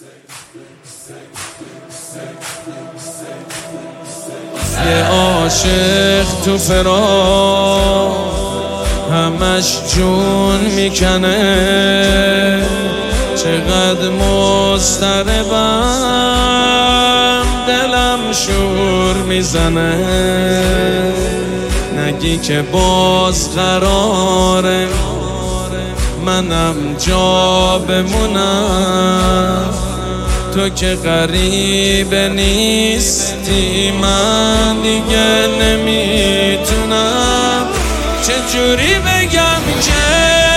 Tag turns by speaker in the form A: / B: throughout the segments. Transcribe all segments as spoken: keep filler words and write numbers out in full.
A: یه عاشق تو فراق همش جون میکنه، چقدر مضطربم دلم شور میزنه. نگی که باز قراره منم جا بمونم، تو که غریب نیستی من دیگه نمیتونم. چجوری بگم که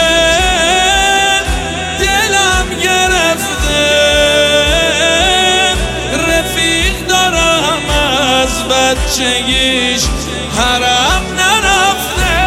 A: دلم گرفته، رفیق دارم از بچگیش حرم نرفته.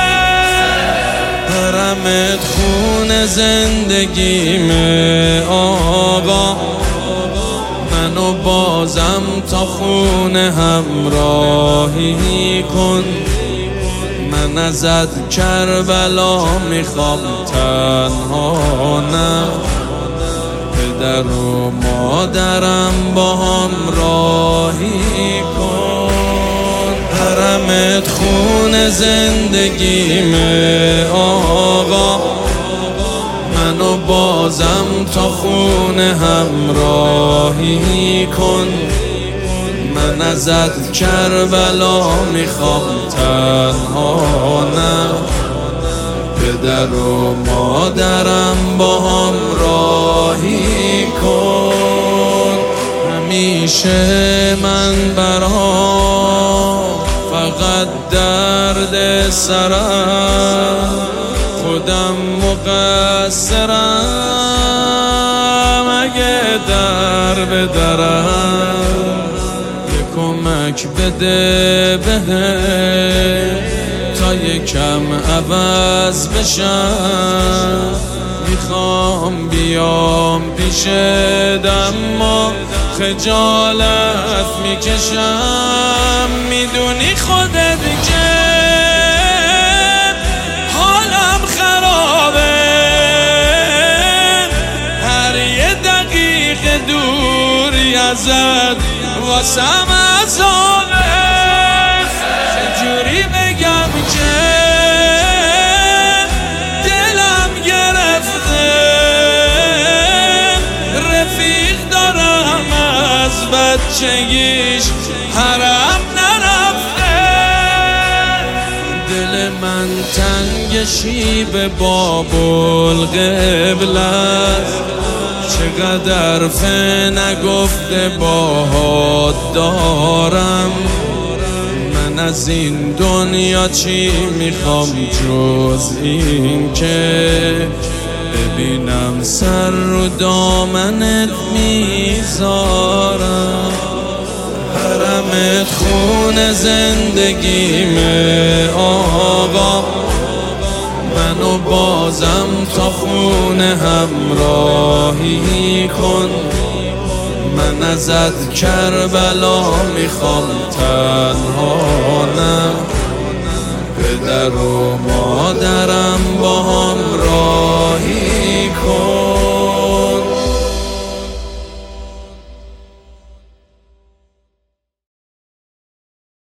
A: حرمت خون زندگیمه آقا، منو بازم تا خونه همراهی کن. من ازت کربلا میخوام تنها نه، پدر و مادرم با هم راهی کن. حرمت خون زندگیمه آقا، منو بازم تا خونه همراهی کن. من ازت کربلا میخوام تنها نه، پدر و مادرم با هم راهی کن. همیشه من برام فقط درد سرم، خودم مقصرم اگه در بدرم. یه کمک بده بهم تا یکم عوض بشم. میخوام بیام پیشت اما خجالت میکشم. میدونی خودت که حالم خرابه، هر یه دقیقه دوری ازت واسم عذابه. چجوری بگم که دلم گرفته، رفیق دارم از بچگیش حرم نرفته. دل من تنگ شیب بابالقبله است، چقدر فه نگفته باهات دارم. من از این دنیا چی میخوام جز این که ببینم سر رو دامنت میذارم. حرمت خون زندگیمه آقا، منو بازم تا خونه همراهی کن. من ازت کربلا میخوام تنها نه، پدر و مادرم با هم راهی کن.